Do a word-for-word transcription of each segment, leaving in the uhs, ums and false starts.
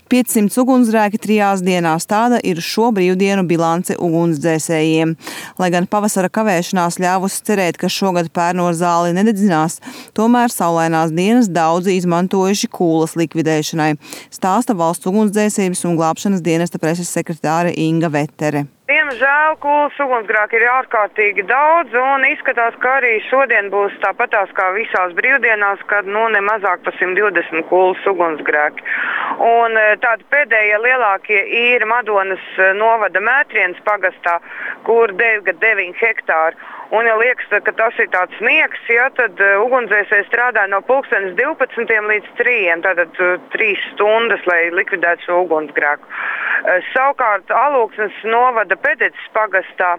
piecsimt ugunsgrēki trijās dienās. Tāda ir šo brīvdienu bilance ugunsdzēsējiem. Lai gan pavasara kavēšanās ļāvusi cerēt, ka šogad pērno zāli nededzinās, tomēr saulainās dienas daudzi izmantojuši kūlas likvidēšanai, stāsta valsts ugunsdzēsības un glābšanas dienesta preses sekretāre Inga Vetere. Diemžēl kūlas ugunsgrēki ir ārkārtīgi daudz un izskatās, ka arī šodien būs tāpatās kā visās brīvdienās, kad nu ne mazāk par simt divdesmit kūlas ugunsgrēki. Un tādi pēdējie lielākie ir Madonas novada Mētrienes pagastā, kur deviņi hektāri. Un, ja liekas, ka tas ir tāds sniegs, ja, tad ugunsdzēsēji strādāja no pulkstenes divpadsmitiem līdz trījiem, tātad trīs stundas, lai likvidētu šo ugunsgrēku. Savukārt Alūksnes novada Pedeces pagastā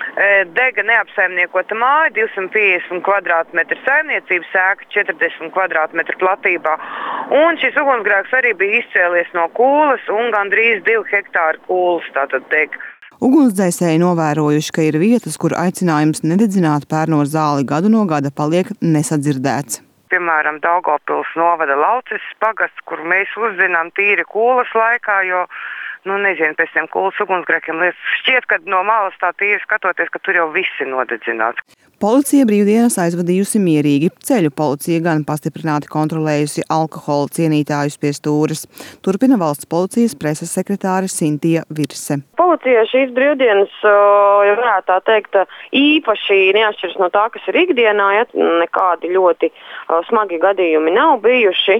dega neapsaimniekota māja, divsimt piecdesmit kvadrātmetru saimniecības ēka, četrdesmit kvadrātmetru platībā. Un šis ugunsgrēks arī bija izcēlies no kūlas un gandrīz divi hektāri kūlas tātad dega. Ugunsdzēsēji novērojuši, ka ir vietas, kur aicinājums nededzināt pērno zāli gadu no gada paliek nesadzirdēts. Piemēram, Daugavpils novada Lauces pagasts, kur mēs uzzinām tīri kūlas laikā, jo, nu nezinu, pēc tiem kūlas ugunsgrēkiem šķiet, ka no malas tā tīri skatoties, ka tur jau viss ir nodedzināts. Policija brīvdienas aizvadījusi mierīgi. Ceļu policija gan pastiprināti kontrolējusi alkohola cienītājus pie stūres. Turpina valsts policijas preses sekretāre Sintija Virse. Policija šīs brīvdienas, ja varētu tā teikt, īpaši neatšķiras no tā, kas ir ikdienā, ja nekādi ļoti smagi gadījumi nav bijuši.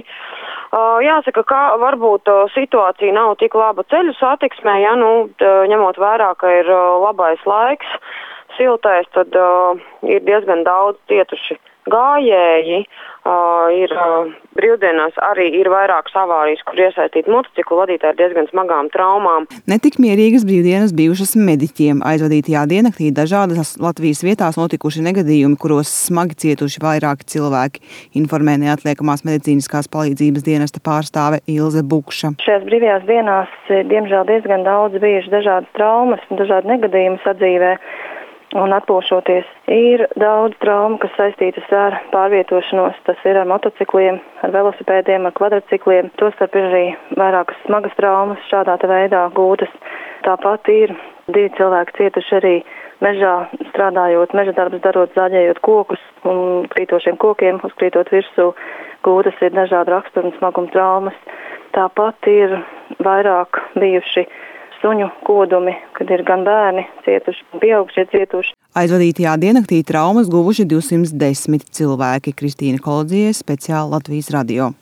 Jāsaka, ka varbūt situācija nav tik laba ceļu satiksmē, ja, nu, ņemot vērā, ka ir labais laiks, siltais, tad uh, ir diezgan daudz cietuši gājēji. Uh, ir uh, brīvdienās arī ir vairākas avārijas, kur iesaistīti motociklu vadītāji ar diezgan smagām traumām. Netik mierīgas brīvdienas bijušas mediķiem. Aizvadītajā diennaktī dažādas Latvijas vietās notikuši negadījumi, kuros smagi cietuši vairāki cilvēki, informē neatliekamās medicīniskās palīdzības dienesta pārstāve Ilze Bukša. Šajās brīvajās dienās, diemžēl, diezgan daudz bijuši dažādas traumas un dažādi negadījumi sadzīvē. Un atpūšoties, ir daudz traumu, kas saistītas ar pārvietošanos. Tas ir ar motocikliem, ar velosipēdiem, ar kvadrcikliem. Tostarp ir arī vairākas smagas traumas šādā veidā gūtas. Tāpat ir divi cilvēki cietuši arī mežā, strādājot, meža darbus darot, zāģējot kokus un krītošiem kokiem, uzkrītot virsū. Gūtas ir dažādi rakstura un smaguma traumas. Tāpat ir vairāk bijuši suņu kodumi, kad ir gan bērni cietuši, gan pieaugušie cietuši. Aizvadītajā diennaktī traumas guvuši divsimt desmit cilvēki. Kristīna Kolodziejs, speciāli Latvijas radio.